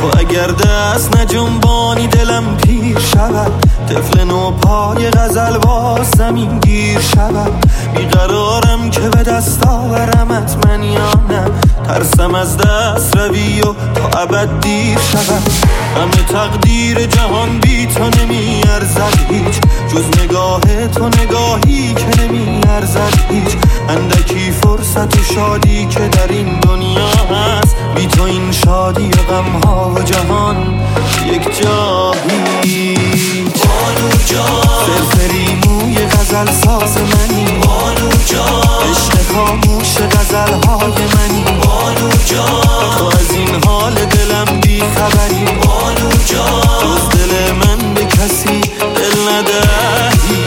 تو اگر دست نجنبانی دلم پیر شود، طفل نو پای غزل با زمین گیر شود. بیقرارم که به دست آورمت من یا نه، ترسم از دست روی و تا ابد دیر شود. همه تقدیر جهان بی تو نمی ارزد هیچ، جز نگاه تو نگاهی که نمی ارزد هیچ. اندکی فرصت و شادی که در این دنیا هست، بی تو این شادی و غم ها و جهان یک جا هیچ. بانو جان فرفری موی غزل ساز منی، بانو جان عشق خاموش غزل های منی، بانو جان تو از این حال دلم بی خبری، بانو جان جز دل من به کسی دل ندهی.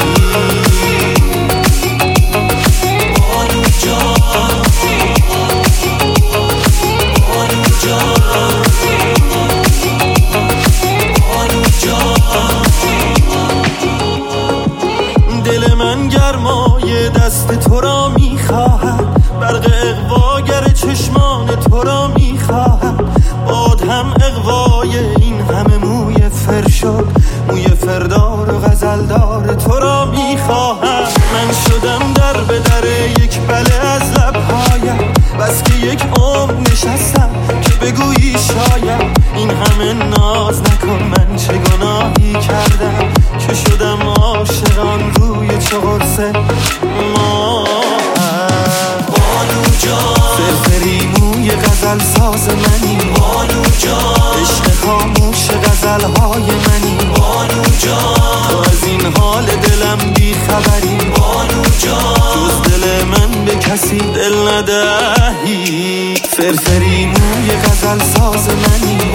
بانو جان بانو جان بانو جان. دل من گرمای دست تو را میخواهد، برق اغواگر چشمان تو را میخواهد. باد هم اغوای این همه موی فر شد، موی فردار و غزلدار تو را میخواهد. من شدم در به در یک بله از لبهایم، بس که یک عمر نشستم که بگویی شاید. این همه ناز نکن، من چه گناهی کردم که شدم عاشقان روی چه قرص ما. بانو جان فرفری موی غزل ساز منی، بانو جان عشق خاموش غزل های منی، بانو جان تو از این حال دلم بی خبری، بانو جان جز دل من به کسی دل ندهی. فرفری موی غزل ساز منی،